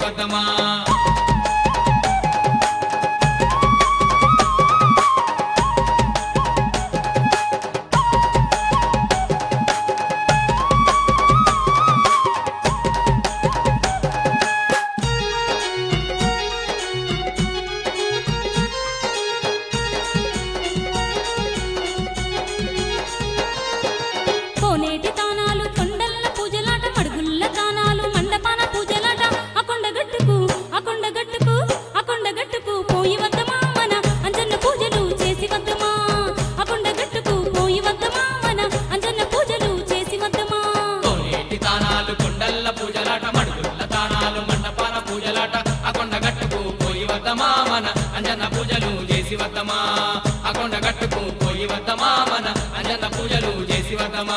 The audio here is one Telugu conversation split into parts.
వద్దమా అంజన్న పూజలు చేసి వద్దమా అకొండ గట్టుకు పోయి వద్దమా మన అంజన్న పూజలు చేసి వద్దమా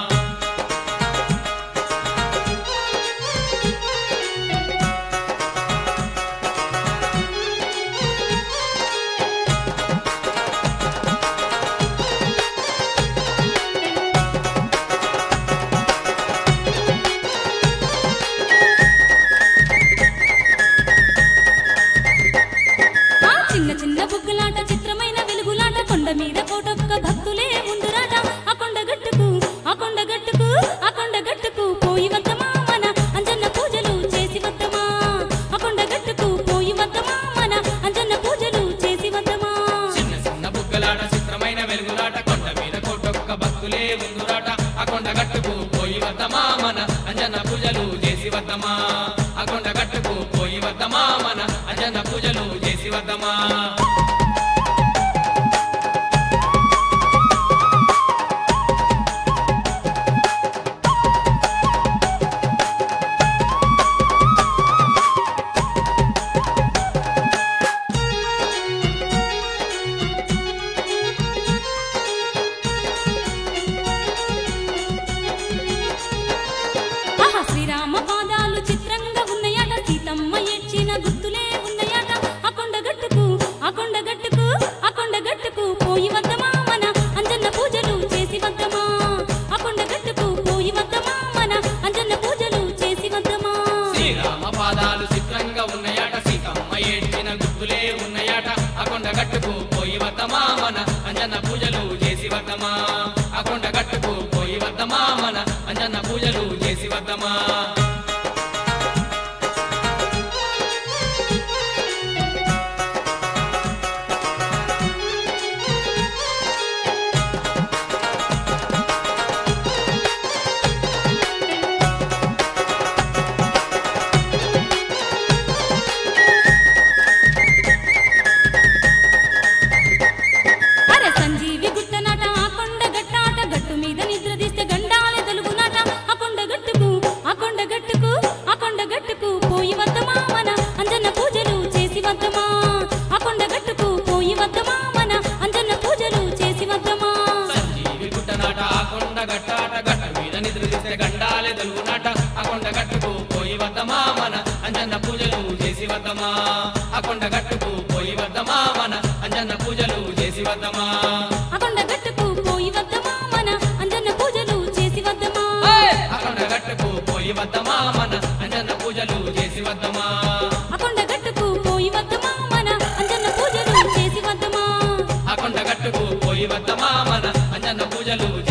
మీద కోటొక్క భక్తులే ముందురాట అకొండ గట్టుకు పోయి వద్దమా మన అంజన్న పూజలు చేసి వద్దమా అకొండ గట్టుకు పోయి వద్దమా మన అంజన్న పూజలు చేసి వద్దమా చిన్న చిన్న బుగ్గలాట చిత్రమైన వెలుగులాట కొండ మీద కోటొక్క భక్తులే ముందురాట అకొండ గట్టుకు పోయి వద్దమా మన అంజన్న పూజలు చేసి వద్దమా అకొండ గట్టుకు పోయి వద్దమా మన అంజన్న పూజలు చేసి వద్దమా గుర్తులే ఉన్నాయట అకొండ గట్టుకు పోయి వద్దమా మన అంజన్న పూజలు చేసి వద్దమా అకొండ గట్టుకు పోయి వద్దమా మన అంజన్న పూజలు చేసి వద్దమా శ్రీరామ పాదాలు చిత్రంగా ఉన్నాయట సీతమ్మ ఏడ్చిన గుర్తులే ఉన్నాయట అకొండ గట్టుకు పోయి వద్దమా మన అంజన్న పూజలు చేసి వద్దమా అకొండ గట్టుకు పోయి వద్దమా మన అంజన్న పూజలు చేసి వద్దమా గండాలే దలుగునాట అకొండ గట్టుకు పోయి వద్దమా మన అంజన్న పూజలు చేసి వద్దమా అకొండ గట్టుకు పోయి వద్దమా మన అంజన్న పూజలు చేసి వద్దమా అకొండ గట్టుకు పోయి వద్దమా మన అంజన్న పూజలు చేసి వద్దమా అకొండ గట్టుకు పోయి వద్దమా మన అంజన్న పూజలు చేసి వద్దమా అకొండ గట్టుకు పోయి వద్దమా మన అంజన్న పూజలు చేసి వద్దమా అకొండ గట్టుకు పోయి వద్దమా మన అంజన్న పూజలు